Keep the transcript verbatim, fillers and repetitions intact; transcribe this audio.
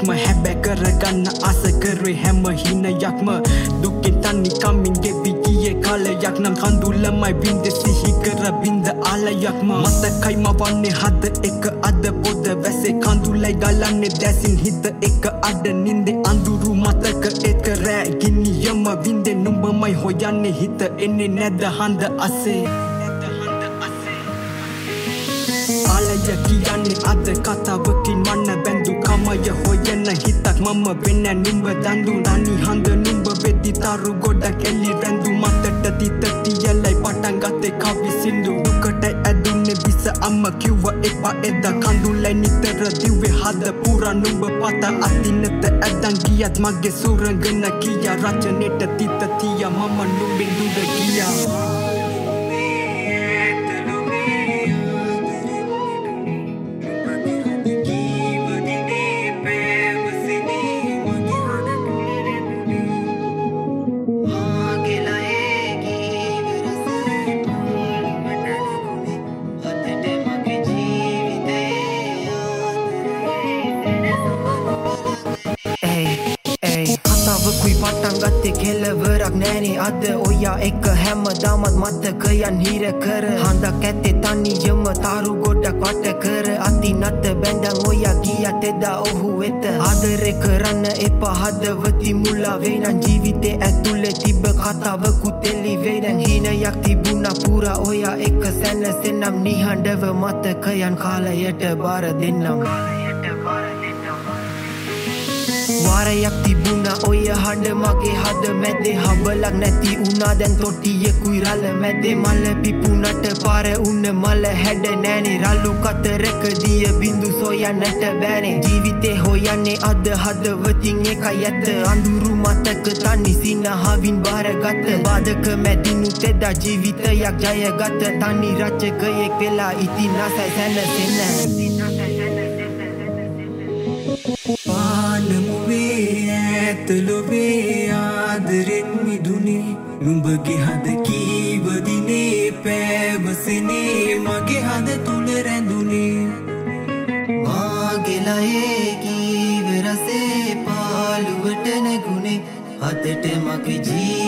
yakma හැබැ කරගන්න ආස කරේ හැම හිනයක්ම දුකින් තනි කමින් ගෙවි ගියේ කාලයක් නම් කඳුළමයි බින්ද සිහි කර බින්ද ආලයක්ම මතකයි මවන්නේ හද එක අද පොද වැසේ කඳුලයි ගලන්නේ දැසින් හිත එක අඩ නින්දේ අඳුරු මතක එක රෑ ගිනියම වින්දේ නුඹමයි හොයන්නේ හිත එන්නේ නැද හඳ අසේ ආලය කියන්නේ අද කතාවකින් මන්න බැඳු කමය හොයන හිතක් මම වෙන්න නුඹ දඳු නනි හඳ නුඹ වෙද්දි තරු ගොඩක් එලි රැඳු මතට තිත තියලයි පටන් ගත්තේ කවි සින්දු දුකට ඇදුන්නේ විස අම්ම කිව්ව එපා එදා කඳුලයි නිතර දිව්වේ හද පුරා නුඹ පත අතිනත ඇදන් ගියත් මගේ සුරංගන කියා රචනෙට තිත තියා මම නුඹෙන් දුර ගියා කතාවකුයි පටන් ගත්තේ කෙලවරක් නෑනේ අද ඔයා එක හැමදාමත් මතකයන් හිර කර හඳක් ඇත්තේ තනියම තාරු ගොඩක් වට කර අතිනත බැඳන් ඔයා ගියත් එදා ඔහු වෙත ආදරේ කරන්න එපා හදවති මුලා වෙනන් ජීවිතේ ඇතුලේ තිබ්බ කතාවකුත් එලි වෙනන් හිනයක් තිබුණා පුරා ඔයා එක සැනසෙනම් නිහඬව මතකයන් කාලයට බාර දෙන්නම් වාරයක් තිබුණා ඔය හඬ මගේ හද මැදේ හබලක් නැති උනා දැන් තොටියෙකුයි රළ මැදේ මල පිපුණට පාර උන්න මල හැඩ නෑනේ රළු කතරක දිය බින්දු සොයන්නට බෑනේ ජීවිතේ හොයන්නේ අද හදවතින් එකයි ඇත්ත අඳුරු මතක තනි සිනහවින් බාරගත්ත බාධක මැදිනුත් එදා ජීවිතයක් ජයගත්ත තනි රචකයෙක් වෙලා ඉතින් ආසයි සැනසෙන්න පානමුවේ ඇතලොවේ ආදරෙන් මිදුනේ නුඹගේ හද කීවදිනේ පැවසනේ මගේ හද තුළ රැඳුනේ මාගෙලයේ කීවරසේ පාලුවට නැගුණේ අතට මගේ ජී